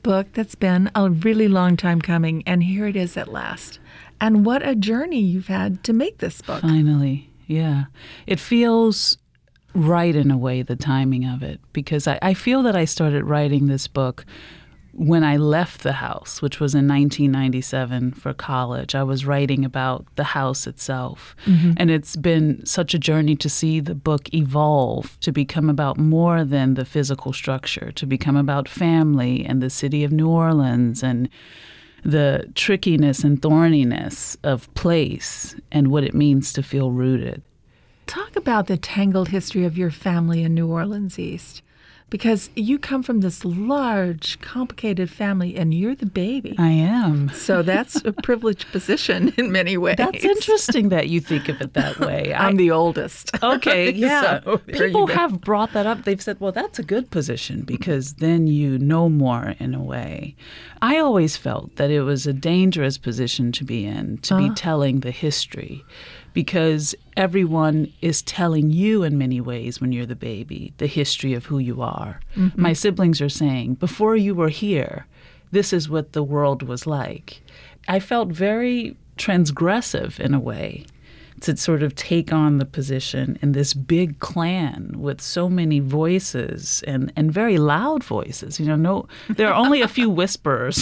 book that's been a really long time coming, and here it is at last. And what a journey you've had to make this book. Finally, yeah. It feels right in a way, the timing of it, because I feel that I started writing this book when I left the house, which was in 1997 for college. I was writing about the house itself. Mm-hmm. And it's been such a journey to see the book evolve to become about more than the physical structure, to become about family and the city of New Orleans and the trickiness and thorniness of place and what it means to feel rooted. Talk about the tangled history of your family in New Orleans East. Because you come from this large, complicated family, and you're the baby. I am. So that's a privileged position in many ways. That's interesting that you think of it that way. I'm the oldest. Okay, yeah. So, people have brought that up. They've said, well, that's a good position because then you know more in a way. I always felt that it was a dangerous position to be in, to be telling the history. Because everyone is telling you in many ways when you're the baby, the history of who you are. Mm-hmm. My siblings are saying, before you were here, this is what the world was like. I felt very transgressive in a way to sort of take on the position in this big clan with so many voices and very loud voices. There are only a few whisperers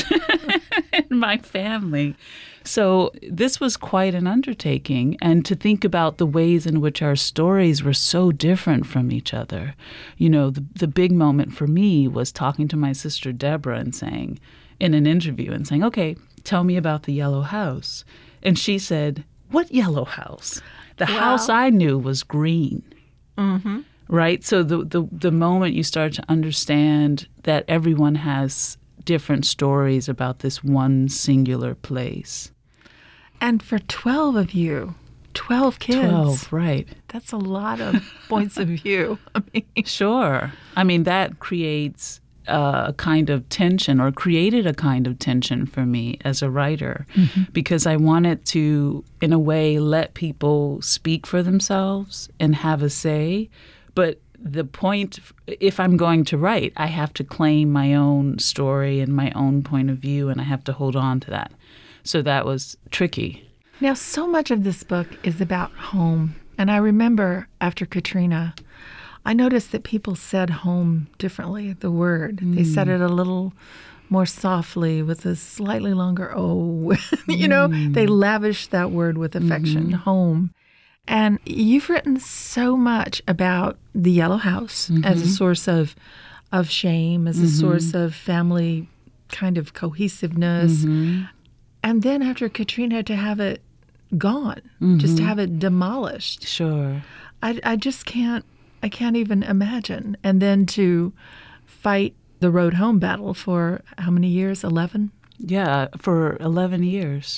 in my family. So this was quite an undertaking, and to think about the ways in which our stories were so different from each other. The big moment for me was talking to my sister Deborah and saying, in an interview, and saying, okay, tell me about the Yellow House. And she said, what Yellow House? The house I knew was green. Mm-hmm. Right? So the moment you start to understand that everyone has different stories about this one singular place. And for 12 of you, 12 kids. 12, right. That's a lot of points of view. Sure. That creates a kind of tension, or created a kind of tension for me as a writer, because I wanted to, in a way, let people speak for themselves and have a say. But the point, if I'm going to write, I have to claim my own story and my own point of view, and I have to hold on to that. So that was tricky. Now, so much of this book is about home. And I remember after Katrina, I noticed that people said home differently, the word. They said it a little more softly with a slightly longer O. They lavished that word with affection, home. And you've written so much about the Yellow House as a source of shame, as a source of family kind of cohesiveness. And then after Katrina, to have it gone, just to have it demolished. Sure. I just can't even imagine. And then to fight the road home battle for how many years? 11? Yeah, for 11 years.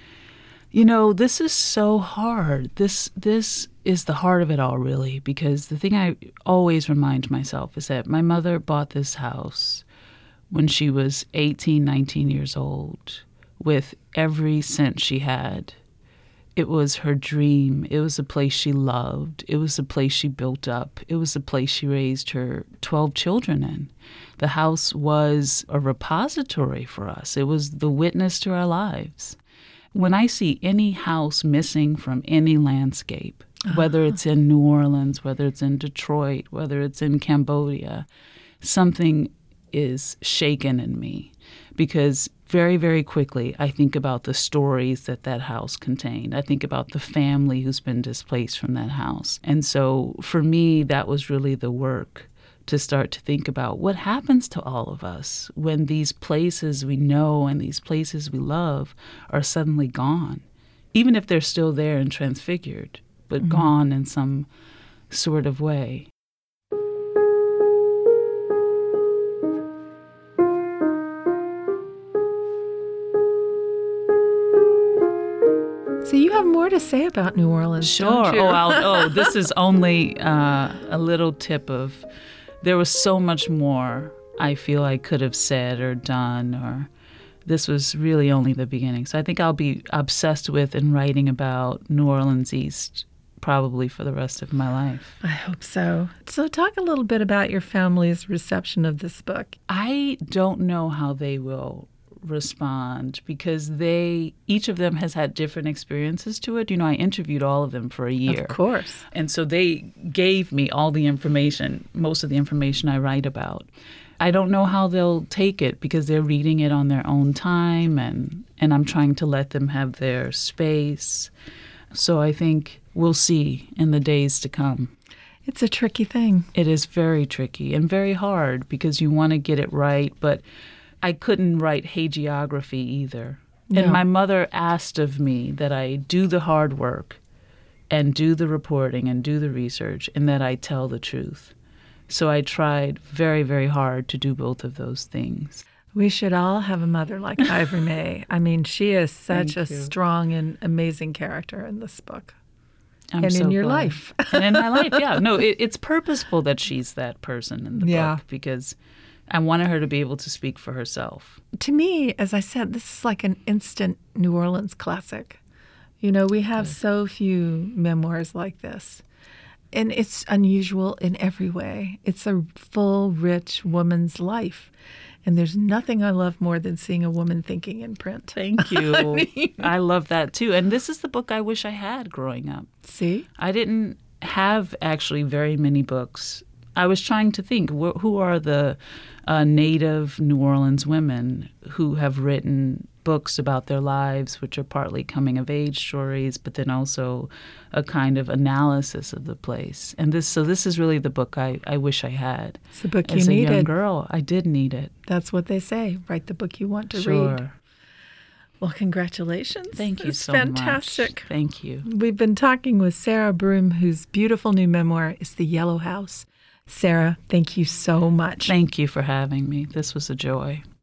This is so hard. This is the heart of it all, really, because the thing I always remind myself is that my mother bought this house when she was 18, 19 years old with every cent she had. It was her dream. It was a place she loved. It was a place she built up. It was a place she raised her 12 children in. The house was a repository for us. It was the witness to our lives. When I see any house missing from any landscape, whether it's in New Orleans, whether it's in Detroit, whether it's in Cambodia, something is shaken in me, because very, very quickly I think about the stories that house contained. I think about the family who's been displaced from that house. And so for me, that was really the work, to start to think about what happens to all of us when these places we know and these places we love are suddenly gone, even if they're still there and transfigured, but gone in some sort of way. So you have more to say about New Orleans, Sure. don't you? This is only a little tip of... There was so much more I feel I could have said or done, or this was really only the beginning. So I think I'll be obsessed with and writing about New Orleans East probably for the rest of my life. I hope so. So talk a little bit about your family's reception of this book. I don't know how they will respond because each of them has had different experiences to it. I interviewed all of them for a year. Of course. And so they gave me all the information, most of the information I write about. I don't know how they'll take it because they're reading it on their own time, and I'm trying to let them have their space. So I think we'll see in the days to come. It's a tricky thing. It is very tricky and very hard because you want to get it right, but I couldn't write hagiography either. No. And my mother asked of me that I do the hard work and do the reporting and do the research and that I tell the truth. So I tried very, very hard to do both of those things. We should all have a mother like Ivory May. I mean, she is such a strong and amazing character in this book. I'm so in your glad. life. And in my life, yeah. No, it's purposeful that she's that person in the book because I wanted her to be able to speak for herself. To me, as I said, this is like an instant New Orleans classic. We have so few memoirs like this. And it's unusual in every way. It's a full, rich woman's life. And there's nothing I love more than seeing a woman thinking in print. Thank you. I love that too. And this is the book I wish I had growing up. See? I didn't have actually very many books. I was trying to think, who are the native New Orleans women who have written books about their lives, which are partly coming-of-age stories, but then also a kind of analysis of the place. And this is really the book I wish I had. It's the book you needed. As a young needed. girl, I did need it. That's what they say. Write the book you want to Sure. read. Well, congratulations. Thank you it's so fantastic. much. Thank you. We've been talking with Sarah Broom, whose beautiful new memoir is The Yellow House. Sarah, thank you so much. Thank you for having me. This was a joy.